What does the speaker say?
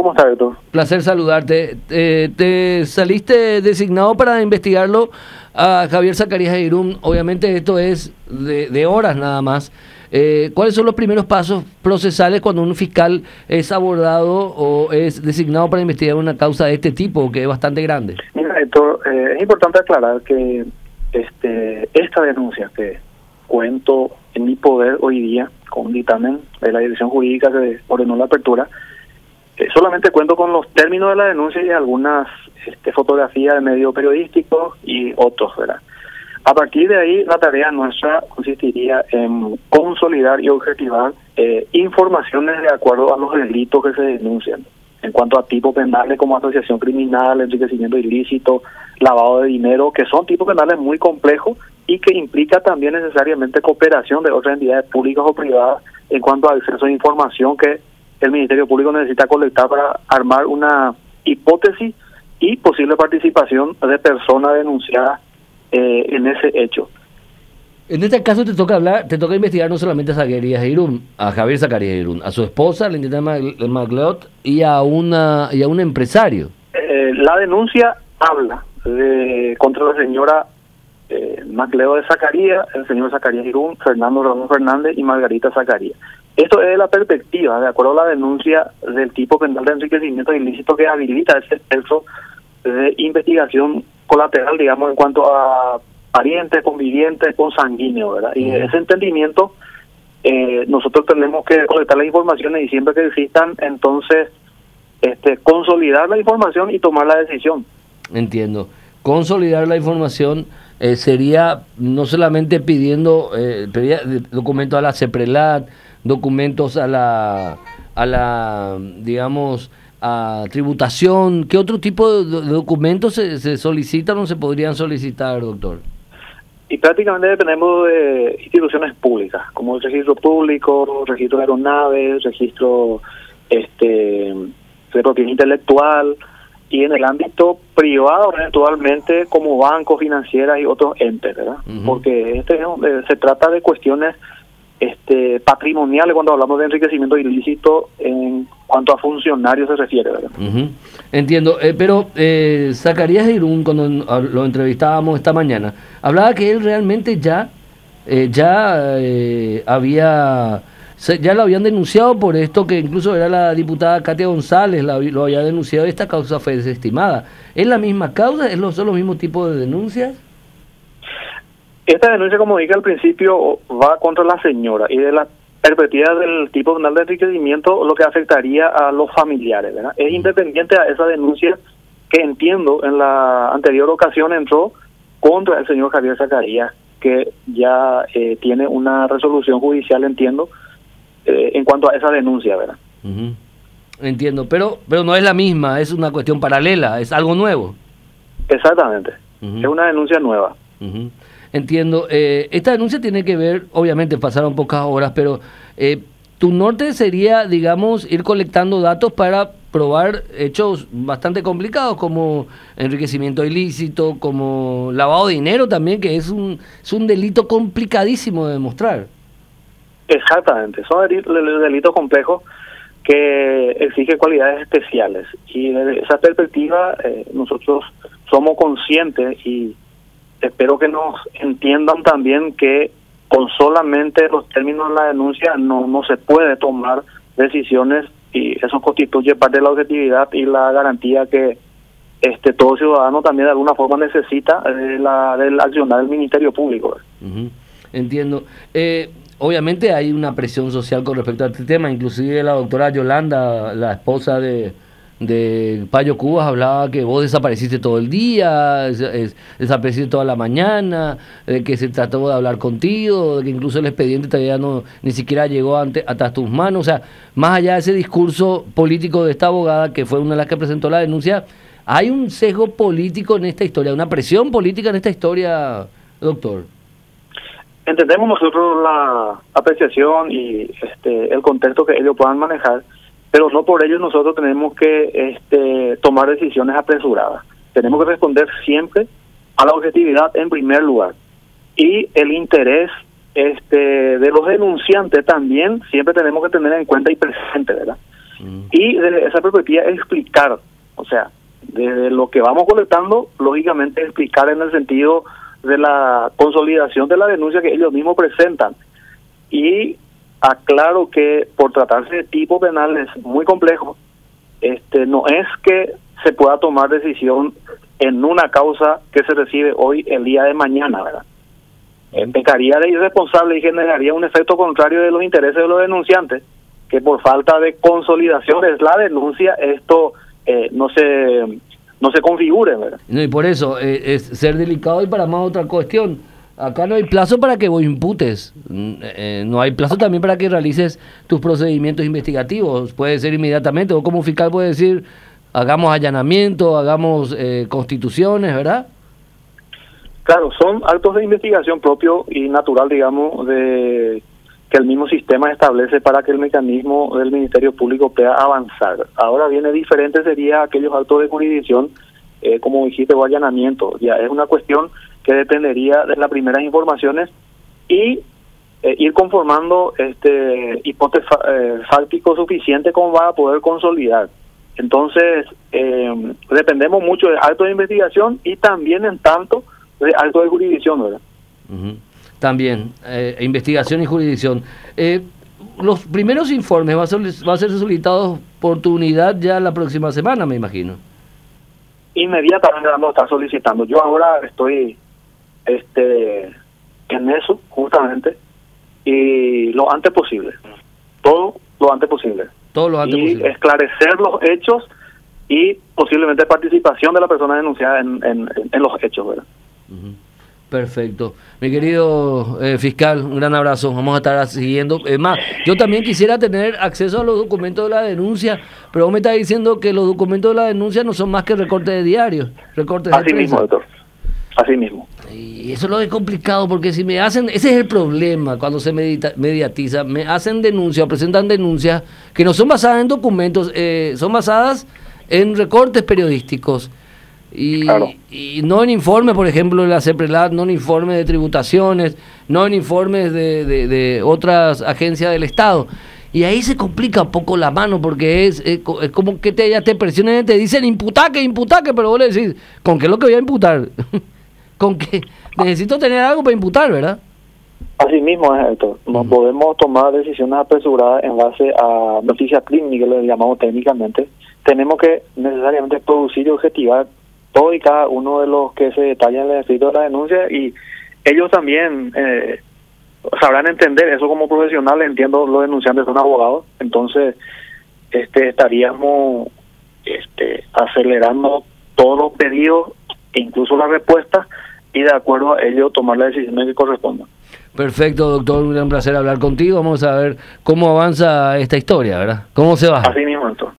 ¿Cómo estás, Héctor? Placer saludarte. Te saliste designado para investigarlo a Javier Zacarías de Irún. Obviamente esto es de horas nada más. ¿Cuáles son los primeros pasos procesales cuando un fiscal es abordado o es designado para investigar una causa de este tipo, que es bastante grande? Mira, Héctor, es importante aclarar que esta denuncia que cuento en mi poder hoy día con un dictamen de la Dirección Jurídica que ordenó la apertura, solamente cuento con los términos de la denuncia y algunas fotografías de medios periodísticos y otros, ¿verdad? A partir de ahí, la tarea nuestra consistiría en consolidar y objetivar informaciones de acuerdo a los delitos que se denuncian, en cuanto a tipos penales como asociación criminal, enriquecimiento ilícito, lavado de dinero, que son tipos penales muy complejos y que implica también necesariamente cooperación de otras entidades públicas o privadas en cuanto al acceso a información que el Ministerio Público necesita colectar para armar una hipótesis y posible participación de personas denunciadas en ese hecho. En este caso te toca investigar no solamente a Zacarías de Irún, a Javier Zacarías de Irún, a su esposa, la intendenta MacLeod, y a un empresario. La denuncia habla contra la señora MacLeod de Zacarías, el señor Zacarías de Irún, Fernando Ramón Fernández y Margarita Zacarías. Esto es de la perspectiva, de acuerdo a la denuncia del tipo penal de enriquecimiento ilícito que habilita ese exceso de investigación colateral, digamos, en cuanto a parientes, convivientes, consanguíneos, ¿verdad? Y ese entendimiento, nosotros tenemos que colectar las informaciones y siempre que existan, entonces, consolidar la información y tomar la decisión. Entiendo. Consolidar la información sería no solamente pidiendo documentos a la CEPRELAT, documentos a la digamos, a tributación. ¿Qué otro tipo de documentos se solicitan o se podrían solicitar, doctor? Y prácticamente dependemos de instituciones públicas, como el registro público, registro de aeronaves, registro de propiedad intelectual, y en el ámbito privado eventualmente como bancos, financieras y otros entes, ¿verdad? Porque se trata de cuestiones patrimoniales cuando hablamos de enriquecimiento ilícito en cuanto a funcionarios se refiere, ¿verdad? Entiendo, pero Zacarías de Irún, cuando lo entrevistábamos esta mañana, hablaba que él realmente ya lo habían denunciado por esto, que incluso era la diputada Katia González, lo había denunciado. Esta causa fue desestimada. ¿Es la misma causa? ¿Son los mismos tipos de denuncias? Esta denuncia, como dije al principio, va contra la señora y de la perspectiva del tipo penal de enriquecimiento, lo que afectaría a los familiares, ¿verdad? Es independiente a esa denuncia que entiendo en la anterior ocasión entró contra el señor Javier Zacarías, que ya tiene una resolución judicial, entiendo, en cuanto a esa denuncia, ¿verdad? Entiendo, pero no es la misma, es una cuestión paralela, es algo nuevo. Exactamente, es una denuncia nueva. Entiendo. Esta denuncia tiene que ver, obviamente pasaron pocas horas, pero tu norte sería, digamos, ir colectando datos para probar hechos bastante complicados como enriquecimiento ilícito, como lavado de dinero también, que es un delito complicadísimo de demostrar. Exactamente, son delitos complejos que exigen cualidades especiales y desde esa perspectiva nosotros somos conscientes y espero que nos entiendan también que con solamente los términos de la denuncia no se puede tomar decisiones y eso constituye parte de la objetividad y la garantía que todo ciudadano también de alguna forma necesita del accionar del Ministerio Público. Entiendo. Obviamente hay una presión social con respecto a este tema, inclusive la doctora Yolanda, la esposa de Payo Cubas, hablaba que vos desapareciste todo el día, desapareciste toda la mañana, de que se trató de hablar contigo, de que incluso el expediente todavía ni siquiera llegó hasta tus manos. O sea, más allá de ese discurso político de esta abogada, que fue una de las que presentó la denuncia, hay un sesgo político en esta historia, una presión política en esta historia, doctor. Entendemos nosotros la apreciación y el contexto que ellos puedan manejar, pero no por ello nosotros tenemos que tomar decisiones apresuradas. Tenemos que responder siempre a la objetividad en primer lugar. Y el interés de los denunciantes también siempre tenemos que tener en cuenta y presente, ¿verdad? Y desde esa perspectiva explicar, o sea, desde lo que vamos colectando, lógicamente explicar en el sentido de la consolidación de la denuncia que ellos mismos presentan. Y aclaro que por tratarse de tipos penales muy complejos, no es que se pueda tomar decisión en una causa que se recibe hoy el día de mañana, ¿verdad? Pecaría de irresponsable y generaría un efecto contrario de los intereses de los denunciantes, que por falta de consolidación de la denuncia esto no se configure, ¿verdad? No, y por eso es ser delicado. Y para más otra cuestión, acá no hay plazo para que vos imputes, no hay plazo también para que realices tus procedimientos investigativos, puede ser inmediatamente, o como fiscal puede decir, hagamos allanamiento, hagamos constituciones, ¿verdad? Claro, son actos de investigación propio y natural, digamos, de que el mismo sistema establece para que el mecanismo del Ministerio Público pueda avanzar. Ahora viene diferente, sería aquellos actos de jurisdicción, como dijiste, o allanamiento. Ya es una cuestión que dependería de las primeras informaciones y ir conformando hipótesis fáctico suficiente como va a poder consolidar. Entonces, dependemos mucho de actos de investigación y también en tanto de actos de jurisdicción, ¿verdad? También, investigación y jurisdicción. Los primeros informes va a ser solicitados por tu unidad ya la próxima semana, me imagino. Inmediatamente vamos a estar solicitando. Yo ahora estoy en eso, justamente, y lo antes posible. Todo lo antes posible. Todo lo antes posible. Esclarecer los hechos y posiblemente participación de la persona denunciada en los hechos, ¿verdad? Perfecto. Mi querido fiscal, un gran abrazo. Vamos a estar siguiendo. Es más, yo también quisiera tener acceso a los documentos de la denuncia, pero vos me estás diciendo que los documentos de la denuncia no son más que recortes de diarios, recortes de prensa. Así mismo, doctor. Así mismo. Y eso lo es complicado, porque si me hacen, ese es el problema cuando se mediatiza, me hacen denuncias, presentan denuncias que no son basadas en documentos, son basadas en recortes periodísticos. Claro. Y no en informes, por ejemplo, de la CEPRELAT, no en informes de tributaciones, no en informes de otras agencias del Estado. Y ahí se complica un poco la mano, porque es como que ya te presionan y te dicen imputaque, pero vos le decís, ¿con qué es lo que voy a imputar? Con que necesito tener algo para imputar, ¿verdad? Así mismo es esto. No podemos tomar decisiones apresuradas en base a noticias clínicas, lo llamamos técnicamente. Tenemos que necesariamente producir y objetivar todo y cada uno de los que se detallan en el escrito de la denuncia, y ellos también sabrán entender eso como profesionales. Entiendo, los denunciantes son abogados, entonces estaríamos acelerando todos los pedidos e incluso las respuestas, y de acuerdo a ello tomar la decisión que corresponda. Perfecto, doctor, un gran placer hablar contigo. Vamos a ver cómo avanza esta historia, ¿verdad? ¿Cómo se va? Así mismo, doctor.